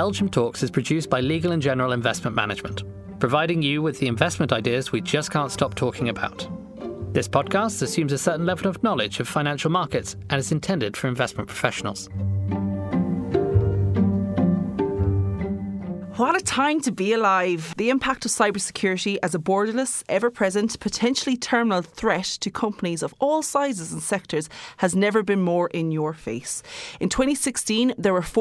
Elgin Talks is produced by Legal & General Investment Management, providing you with the investment ideas we just can't stop talking about. This podcast assumes a certain level of knowledge of financial markets and is intended for investment professionals. What a time to be alive. The impact of cybersecurity as a borderless, ever-present, potentially terminal threat to companies of all sizes and sectors has never been more in your face. In 2016, there were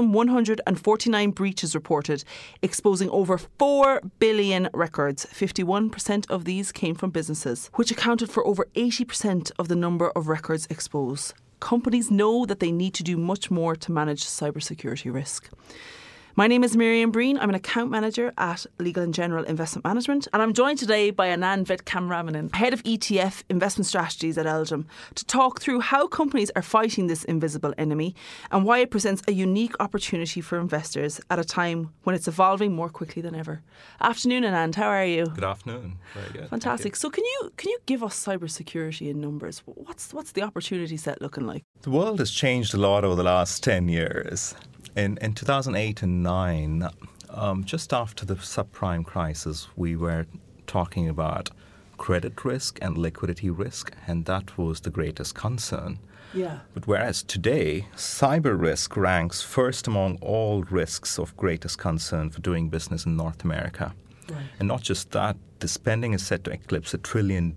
4,149 breaches reported, exposing over 4 billion records. 51% of these came from businesses, which accounted for over 80% of the number of records exposed. Companies know that they need to do much more to manage cybersecurity risk. My name is Miriam Breen. I'm an account manager at Legal & General Investment Management, and I'm joined today by Anand Vedkamramanan, Head of ETF Investment Strategies at Elgin, to talk through how companies are fighting this invisible enemy and why it presents a unique opportunity for investors at a time when it's evolving more quickly than ever. Afternoon, Anand. How are you? Good afternoon. Very good. Fantastic. So can you give us cybersecurity in numbers? What's the opportunity set looking like? The world has changed a lot over the last 10 years. In 2008 and 9, just after the subprime crisis, we were talking about credit risk and liquidity risk, and that was the greatest concern. Yeah. But whereas today, cyber risk ranks first among all risks of greatest concern for doing business in North America. Right. And not just that, the spending is set to eclipse $1 trillion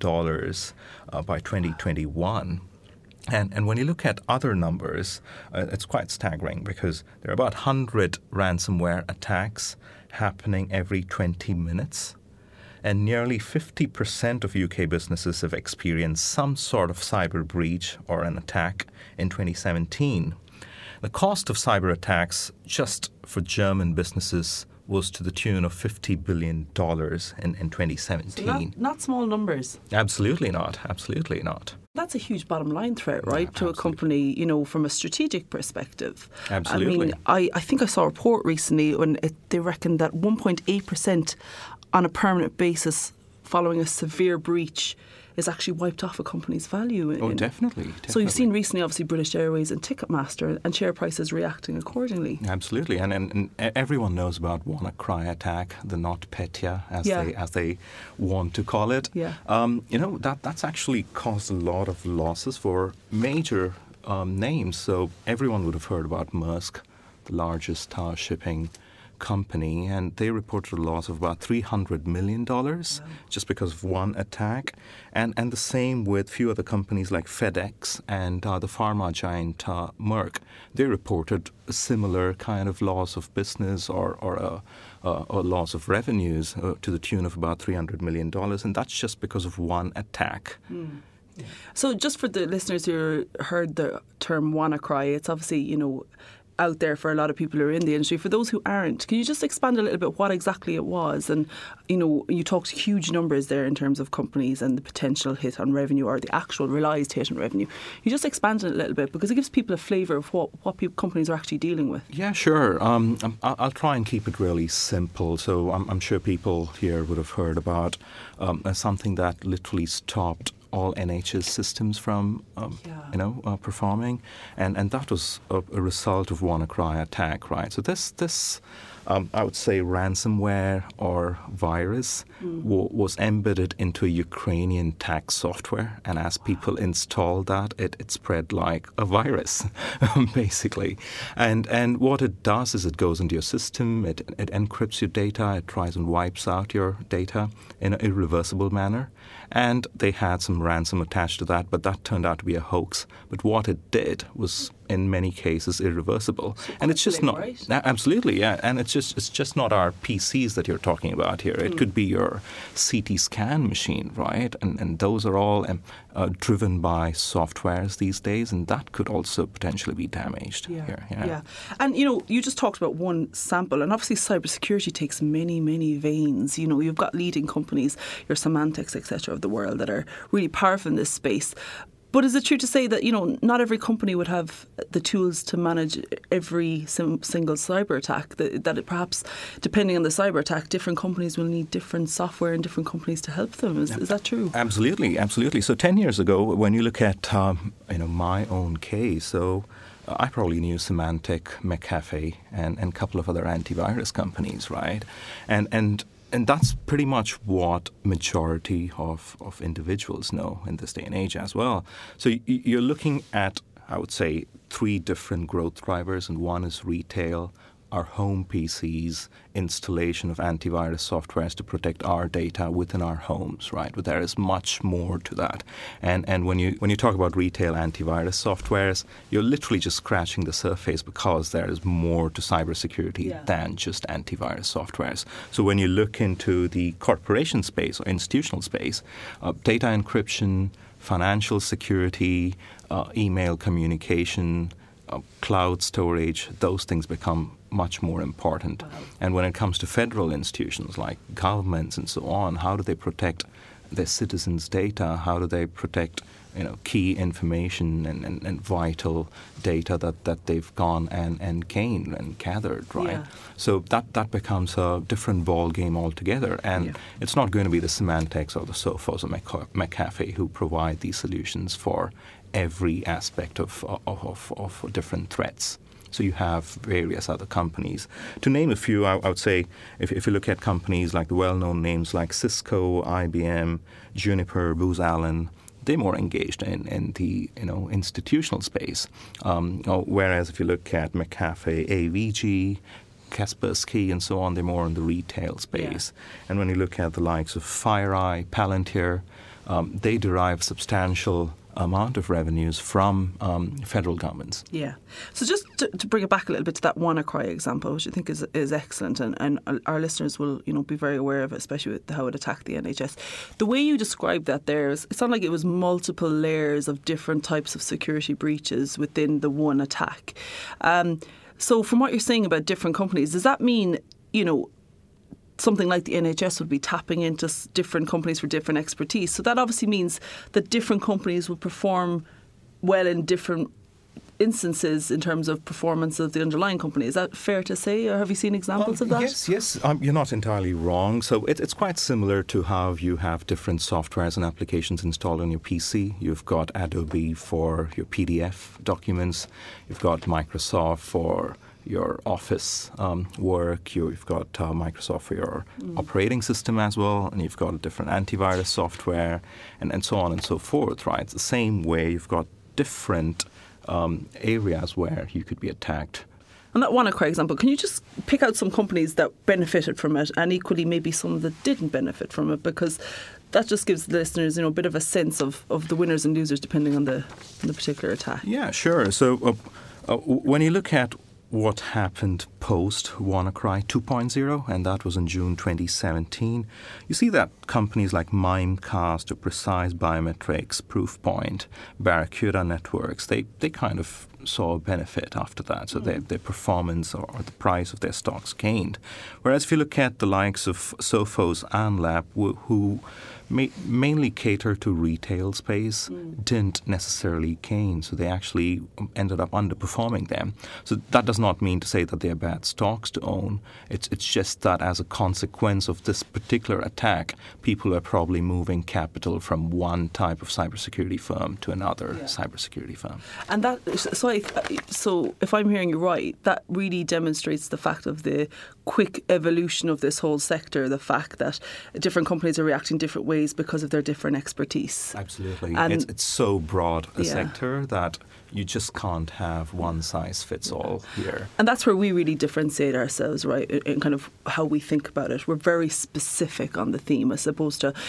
by 2021. And when you look at other numbers, it's quite staggering because there are about 100 ransomware attacks happening every 20 minutes. And nearly 50% of UK businesses have experienced some sort of cyber breach or an attack in 2017. The cost of cyber attacks just for German businesses was to the tune of $50 billion in 2017. So not small numbers. Absolutely not. Absolutely not. That's a huge bottom line threat, right, to a company, from a strategic perspective. Absolutely. I mean, I think I saw a report recently when they reckoned that 1.8% on a permanent basis following a severe breach is actually wiped off a company's value. Definitely. So you've seen recently, obviously, British Airways and Ticketmaster and share prices reacting accordingly. Absolutely. And everyone knows about WannaCry attack, the NotPetya, as they want to call it. Yeah. That's actually caused a lot of losses for major names. So everyone would have heard about Maersk, the largest shipping company, and they reported a loss of about $300 million just because of one attack. And the same with a few other companies like FedEx and the pharma giant Merck. They reported a similar kind of loss of business or a loss of revenues to the tune of about $300 million. And that's just because of one attack. Mm. Yeah. So just for the listeners who heard the term WannaCry, it's obviously, out there for a lot of people who are in the industry. For those who aren't, can you just expand a little bit what exactly it was? And, you talked huge numbers there in terms of companies and the potential hit on revenue or the actual realised hit on revenue. You just expand it a little bit because it gives people a flavour of what companies are actually dealing with. Yeah, sure. I'll try and keep it really simple. So I'm sure people here would have heard about something that literally stopped all NHS systems from, performing, and that was a result of WannaCry attack, right? So this I would say ransomware or virus was embedded into a Ukrainian tax software, and as people installed that, it spread like a virus, basically. And what it does is it goes into your system, it encrypts your data, it tries and wipes out your data in an irreversible manner. And they had some ransom attached to that, but that turned out to be a hoax. But what it did was, in many cases, irreversible. And it's just not right? Absolutely, yeah. And it's just not our PCs that you're talking about here. It could be your CT scan machine, right? And those are all driven by softwares these days, and that could also potentially be damaged here. Yeah. And you just talked about one sample, and obviously cybersecurity takes many, many veins. You've got leading companies, your Symantec's, etc., of the world that are really powerful in this space. But is it true to say that, not every company would have the tools to manage every single cyber attack? That it perhaps, depending on the cyber attack, different companies will need different software and different companies to help them. Is that true? Absolutely. So 10 years ago, when you look at my own case, so I probably knew Symantec, McAfee, and a couple of other antivirus companies, right? And that's pretty much what majority of individuals know in this day and age as well. So you're looking at, I would say, 3 different growth drivers, and one is retail, our home PCs, installation of antivirus softwares to protect our data within our homes, right? But there is much more to that. And when you talk about retail antivirus softwares, you're literally just scratching the surface, because there is more to cybersecurity than just antivirus softwares. So when you look into the corporation space or institutional space, data encryption, financial security, email communication, cloud storage, those things become much more important. Wow. And when it comes to federal institutions like governments and so on, how do they protect their citizens' data? How do they protect key information and vital data that they've gone and gained and gathered, right? Yeah. So that becomes a different ball game altogether. And it's not going to be the Symantecs or the Sophos or McAfee who provide these solutions for every aspect of different threats. So you have various other companies. To name a few, I would say, if you look at companies like the well-known names like Cisco, IBM, Juniper, Booz Allen, they're more engaged in the institutional space. Whereas if you look at McAfee, AVG, Kaspersky, and so on, they're more in the retail space. Yeah. And when you look at the likes of FireEye, Palantir, they derive substantial amount of revenues from federal governments. Yeah. So just to bring it back a little bit to that WannaCry example, which I think is excellent, and our listeners will be very aware of it, especially with how it attacked the NHS. The way you described that there, it sounded like it was multiple layers of different types of security breaches within the one attack. So from what you're saying about different companies, does that mean, something like the NHS would be tapping into different companies for different expertise? So that obviously means that different companies will perform well in different instances in terms of performance of the underlying company. Is that fair to say, or have you seen examples of that? Yes. You're not entirely wrong. So it's quite similar to how you have different softwares and applications installed on your PC. You've got Adobe for your PDF documents. You've got Microsoft for your office work, you've got Microsoft for your operating system as well, and you've got a different antivirus software, and so on and so forth, right? It's the same way you've got different areas where you could be attacked. On that WannaCry example, can you just pick out some companies that benefited from it, and equally maybe some that didn't benefit from it? Because that just gives the listeners, a bit of a sense of the winners and losers depending on the particular attack. Yeah, sure. So when you look at what happened post WannaCry 2.0, and that was in June 2017. You see that companies like Mimecast, Precise Biometrics, Proofpoint, Barracuda Networks, they kind of saw a benefit after that. So their performance or the price of their stocks gained. Whereas if you look at the likes of Sophos and Lab, who mainly cater to retail space, didn't necessarily gain. So they actually ended up underperforming them. So that does not mean to say that they're bad stocks to own. It's just that as a consequence of this particular attack, people are probably moving capital from one type of cybersecurity firm to another cybersecurity firm. And that, so if I'm hearing you right, that really demonstrates the fact of the quick evolution of this whole sector, the fact that different companies are reacting different ways because of their different expertise. Absolutely. And it's so broad a sector that you just can't have one size fits all here. And that's where we really differentiate ourselves, right, in kind of how we think about it. We're very specific on the theme as opposed to,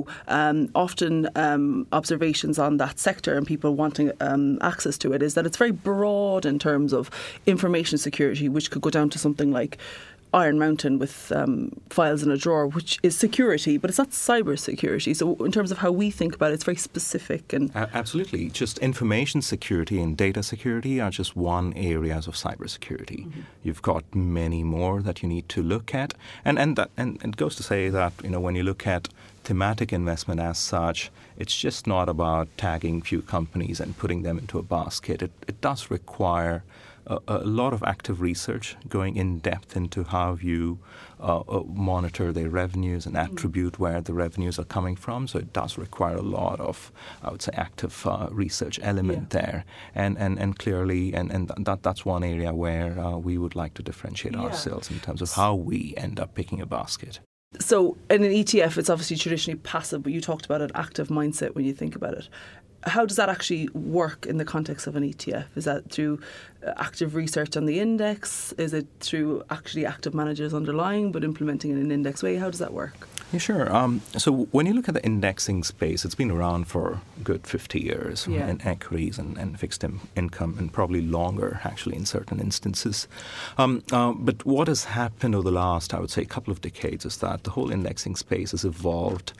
often observations on that sector and people wanting access to it is that it's very broad in terms of information security, which could go down to something like Iron Mountain with files in a drawer, which is security, but it's not cyber security. So in terms of how we think about it, it's very specific. And absolutely. Just information security and data security are just one areas of cybersecurity. Mm-hmm. You've got many more that you need to look at. And it goes to say that, when you look at thematic investment as such, it's just not about tagging few companies and putting them into a basket. It does require a lot of active research going in depth into how you monitor their revenues and attribute where the revenues are coming from. So it does require a lot of, I would say, active research element there. And clearly, and that's one area where we would like to differentiate ourselves in terms of how we end up picking a basket. So in an ETF, it's obviously traditionally passive, but you talked about an active mindset when you think about it. How does that actually work in the context of an ETF? Is that through active research on the index? Is it through actually active managers underlying but implementing in an index way? How does that work? Yeah, sure. So when you look at the indexing space, it's been around for a good 50 years in equities and fixed income, and probably longer, actually, in certain instances. But what has happened over the last, I would say, couple of decades is that the whole indexing space has evolved,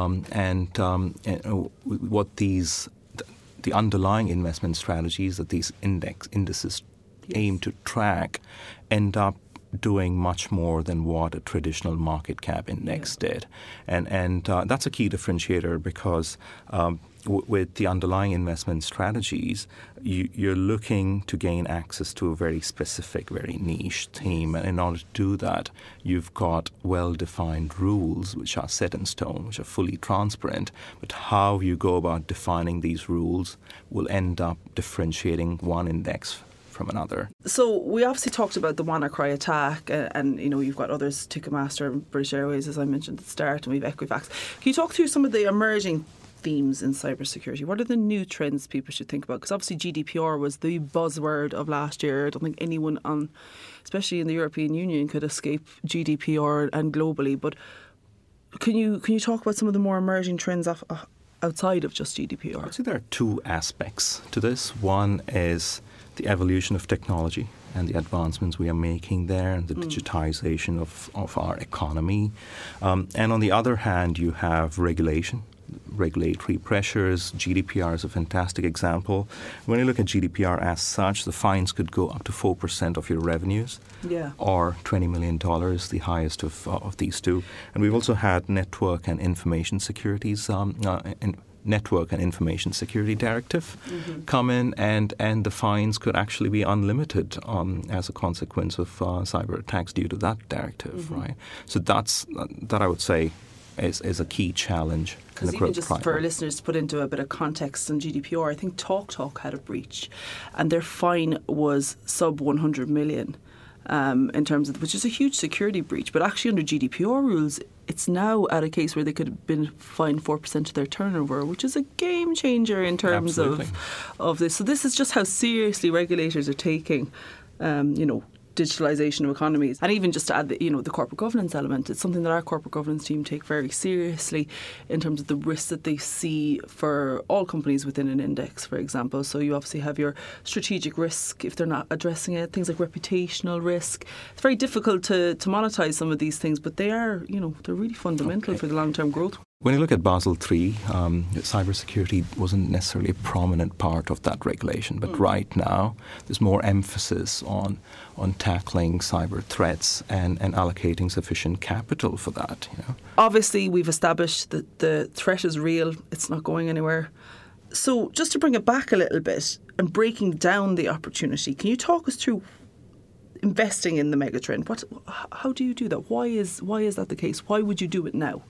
what the underlying investment strategies that these indices aim to track end up doing much more than what a traditional market cap index did. And that's a key differentiator because with the underlying investment strategies, you're looking to gain access to a very specific, very niche theme. And in order to do that, you've got well-defined rules which are set in stone, which are fully transparent. But how you go about defining these rules will end up differentiating one index from another. So we obviously talked about the WannaCry attack, and you've got others, Ticketmaster and British Airways, as I mentioned at the start, and we've Equifax. Can you talk through some of the emerging themes in cybersecurity? What are the new trends people should think about? Because obviously GDPR was the buzzword of last year. I don't think anyone especially in the European Union, could escape GDPR and globally. But can you talk about some of the more emerging trends outside of just GDPR? I'd say there are two aspects to this. One is the evolution of technology and the advancements we are making there, and the digitization of our economy. And on the other hand, you have regulatory pressures. GDPR is a fantastic example. When you look at GDPR as such, the fines could go up to 4% of your revenues, or $20 million, the highest of these two. And we've also had Network and Information Information Security Directive come in, and the fines could actually be unlimited as a consequence of cyber attacks due to that directive, right? So that I would say is a key challenge. Because even just for our listeners to put into a bit of context on GDPR, I think TalkTalk had a breach, and their fine was sub 100 million. In terms of, which is a huge security breach, but actually under GDPR rules, it's now at a case where they could have been fined 4% of their turnover, which is a game changer in terms of this. So this is just how seriously regulators are taking, digitalisation of economies. And even just to add the corporate governance element, it's something that our corporate governance team take very seriously in terms of the risks that they see for all companies within an index, for example. So you obviously have your strategic risk if they're not addressing it, things like reputational risk. It's very difficult to monetize some of these things, but they are, they're really fundamental for the long-term growth. When you look at Basel III, cybersecurity wasn't necessarily a prominent part of that regulation, but right now there's more emphasis on tackling cyber threats and allocating sufficient capital for that. Obviously, we've established that the threat is real; it's not going anywhere. So, just to bring it back a little bit and breaking down the opportunity, can you talk us through investing in the megatrend? How do you do that? Why is that the case? Why would you do it now?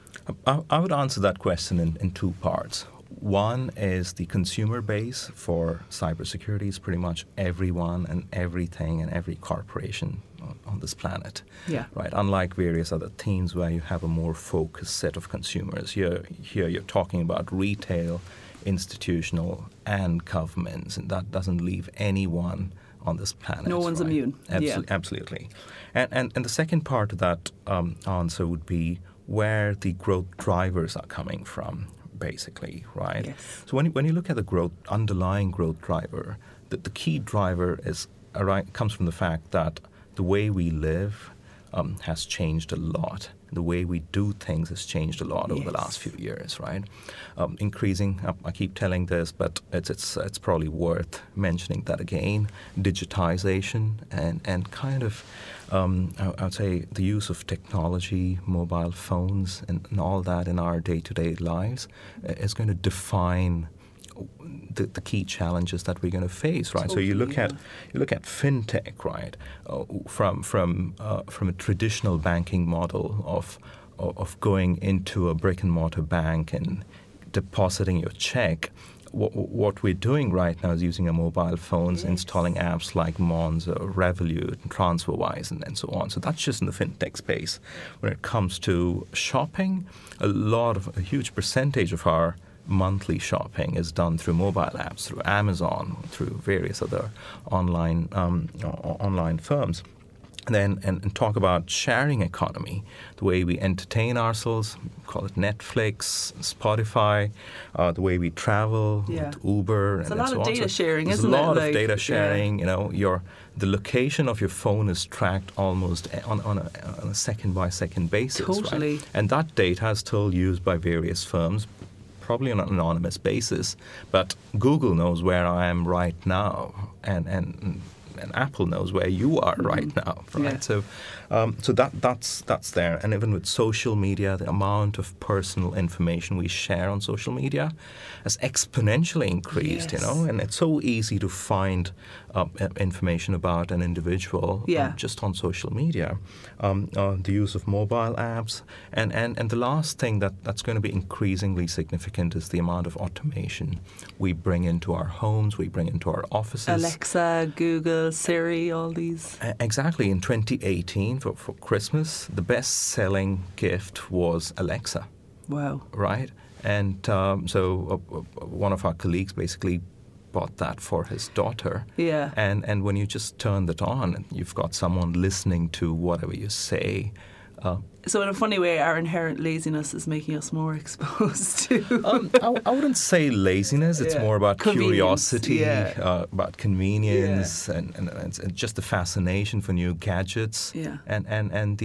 I would answer that question in two parts. One is the consumer base for cybersecurity is pretty much everyone and everything and every corporation on this planet. Yeah. Right. Unlike various other themes where you have a more focused set of consumers. Here you're talking about retail, institutional, and governments, and that doesn't leave anyone on this planet. No one's immune. Absolutely. And the second part of that answer would be where the growth drivers are coming from, basically, right? Yes. So when you look at the underlying growth driver, the key driver comes from the fact that the way we live has changed a lot. The way we do things has changed a lot over the last few years, right? Increasing, I keep telling this, but it's probably worth mentioning that again, digitization and kind of, I would say the use of technology, mobile phones and all that in our day-to-day lives is going to define the key challenges that we're going to face, right? Totally, so you look at fintech, right? From a traditional banking model of going into a brick and mortar bank and depositing your check. What we're doing right now is using our mobile phones, installing apps like Monzo, Revolut, and TransferWise, and so on. So that's just in the fintech space. When it comes to shopping, a huge percentage of our monthly shopping is done through mobile apps, through Amazon, through various other online firms. And talk about sharing economy, the way we entertain ourselves, call it Netflix, Spotify, the way we travel, with Uber, it's and a lot so of on. data sharing, There's isn't it? a lot of data sharing. You know, the location of your phone is tracked almost on a second by second basis. Totally. Right? And that data is still used by various firms, probably on an anonymous basis. But Google knows where I am right now, and Apple knows where you are right now, right? Yeah. So that's there. And even with social media, the amount of personal information we share on social media has exponentially increased. Yes. You know, and it's so easy to find information about an individual just on social media. The use of mobile apps, and the last thing that's going to be increasingly significant is the amount of automation we bring into our homes, we bring into our offices. Alexa, Google, Siri, all these. Exactly. In 2018, for Christmas, the best-selling gift was Alexa. Wow. Right? And so one of our colleagues basically bought that for his daughter. Yeah. And when you just turn that on, and you've got someone listening to whatever you say. So in a funny way, our inherent laziness is making us more exposed to... I wouldn't say laziness. It's more about curiosity, about convenience, and just the fascination for new gadgets, and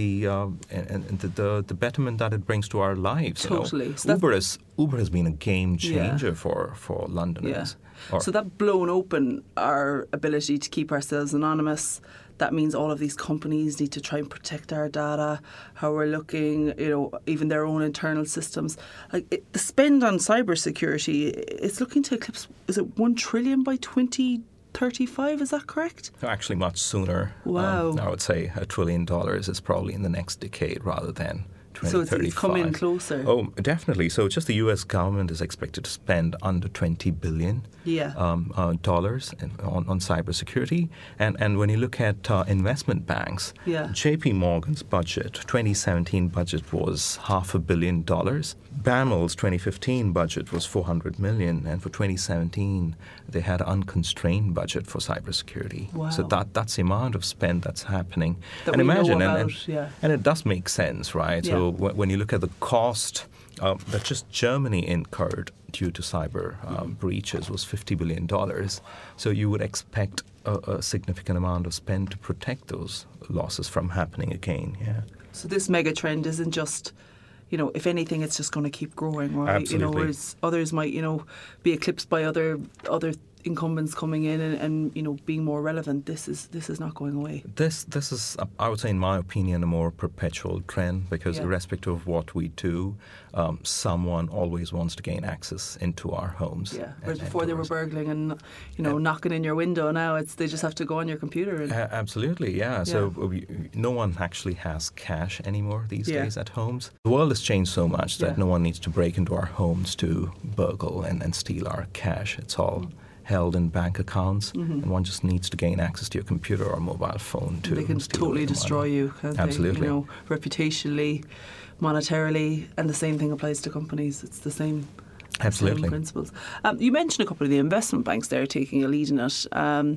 the betterment that it brings to our lives. Totally. You know? So Uber has been a game changer for Londoners. So that blown open our ability to keep ourselves anonymous. That means all of these companies need to try and protect our data, how we're looking, you know, even their own internal systems. Like the spend on cybersecurity, it's looking to eclipse, is it 1 trillion by 2035? Is that correct? Actually, much sooner. Wow. I would say $1 trillion is probably in the next decade rather than 2035. So it's coming closer. Oh, definitely. So just the U.S. government is expected to spend under $20 billion dollars on cybersecurity. And when you look at investment banks, J.P. Morgan's budget, 2017 budget was $500 million. BAML's 2015 budget was $400 million, and for 2017 they had an unconstrained budget for cybersecurity. Wow. So that's the amount of spend that's happening. That and we imagine, know about, and it does make sense, right? Yeah. So when you look at the cost that just Germany incurred due to cyber breaches was $50 billion. So you would expect a significant amount of spend to protect those losses from happening again. Yeah. So this mega trend isn't just, you know, if anything, it's just going to keep growing, right? Absolutely. You know, whereas others might, you know, be eclipsed by other incumbents coming in and you know being more relevant. This is not going away. This is, I would say, in my opinion, a more perpetual trend because irrespective of what we do, someone always wants to gain access into our homes. Yeah. Whereas before they were burgling and knocking in your window. Now they just have to go on your computer. And absolutely, yeah. So no one actually has cash anymore these days at homes. The world has changed so much that no one needs to break into our homes to burgle and steal our cash. It's all held in bank accounts, and one just needs to gain access to your computer or mobile phone to. They can totally destroy you. Absolutely. They? You know, reputationally, monetarily, and the same thing applies to companies. It's the same. Absolutely. Same principles. You mentioned a couple of the investment banks there taking a lead in it.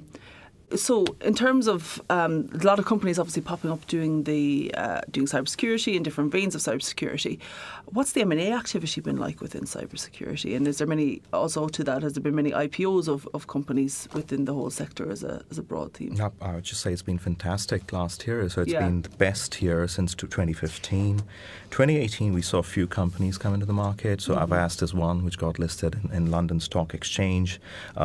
So, in terms of a lot of companies obviously popping up doing cybersecurity in different veins of cybersecurity, what's the M&A activity been like within cybersecurity? And is there many, also to that, has there been many IPOs of companies within the whole sector as a broad theme? I would just say it's been fantastic last year. So it's been the best year since 2015. 2018, we saw a few companies come into the market. So Avast is one, which got listed in London Stock Exchange.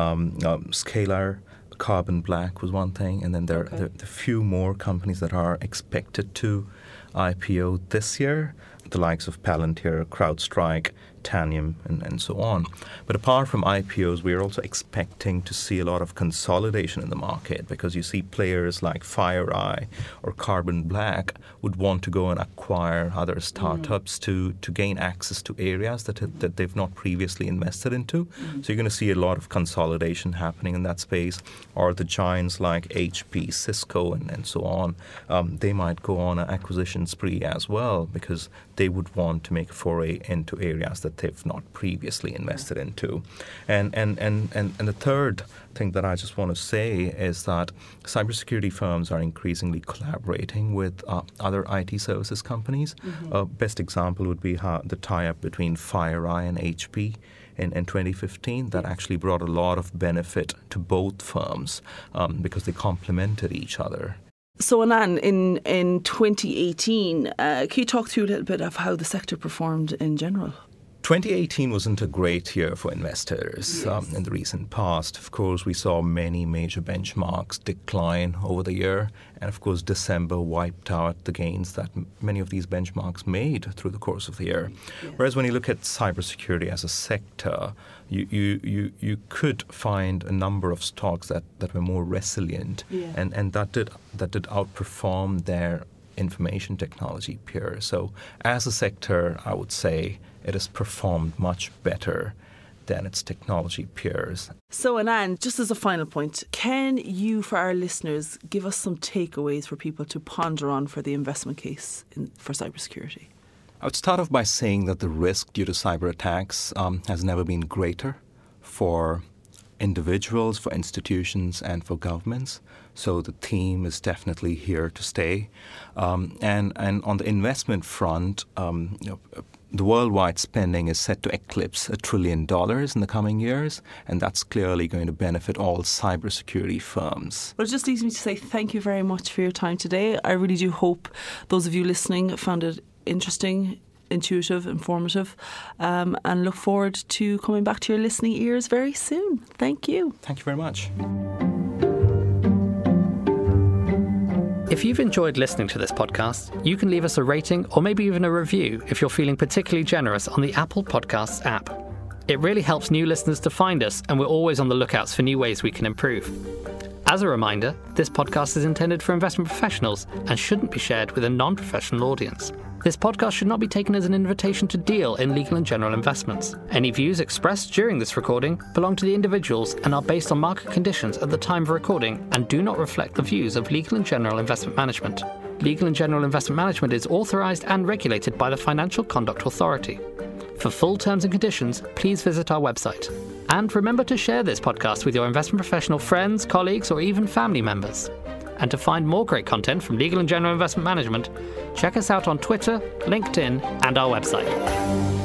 Scalar, Carbon Black was one thing, and then there are a few more companies that are expected to IPO this year, the likes of Palantir, CrowdStrike, Tanium, and so on. But apart from IPOs, we're also expecting to see a lot of consolidation in the market, because you see players like FireEye or Carbon Black would want to go and acquire other startups to gain access to areas that they've not previously invested into. So you're going to see a lot of consolidation happening in that space. Or the giants like HP, Cisco, and so on, they might go on an acquisition spree as well, because they would want to make a foray into areas that they've not previously invested into. And the third thing that I just want to say is that cybersecurity firms are increasingly collaborating with other IT services companies. Best example would be the tie-up between FireEye and HP in 2015 that actually brought a lot of benefit to both firms because they complemented each other. So Anand, in 2018, can you talk through a little bit of how the sector performed in general? 2018 wasn't a great year for investors in the recent past. Of course, we saw many major benchmarks decline over the year. And of course, December wiped out the gains that many of these benchmarks made through the course of the year. Yes. Whereas when you look at cybersecurity as a sector, you could find a number of stocks that were more resilient and that did outperform their information technology peers. So as a sector, I would say it has performed much better than its technology peers. So Anand, just as a final point, can you, for our listeners, give us some takeaways for people to ponder on for the investment case for cybersecurity? I would start off by saying that the risk due to cyber attacks has never been greater for individuals, for institutions, and for governments. So the theme is definitely here to stay. And on the investment front, the worldwide spending is set to eclipse $1 trillion in the coming years, and that's clearly going to benefit all cybersecurity firms. Well, it just leaves me to say thank you very much for your time today. I really do hope those of you listening found it interesting, intuitive, informative, and look forward to coming back to your listening ears very soon. Thank you. Thank you very much. If you've enjoyed listening to this podcast, you can leave us a rating or maybe even a review if you're feeling particularly generous on the Apple Podcasts app. It really helps new listeners to find us, and we're always on the lookouts for new ways we can improve. As a reminder, this podcast is intended for investment professionals and shouldn't be shared with a non-professional audience. This podcast should not be taken as an invitation to deal in legal and general investments. Any views expressed during this recording belong to the individuals and are based on market conditions at the time of recording and do not reflect the views of Legal and General Investment Management. Legal and General Investment Management is authorised and regulated by the Financial Conduct Authority. For full terms and conditions, please visit our website. And remember to share this podcast with your investment professional friends, colleagues, or even family members. And to find more great content from Legal and General Investment Management, check us out on Twitter, LinkedIn, and our website.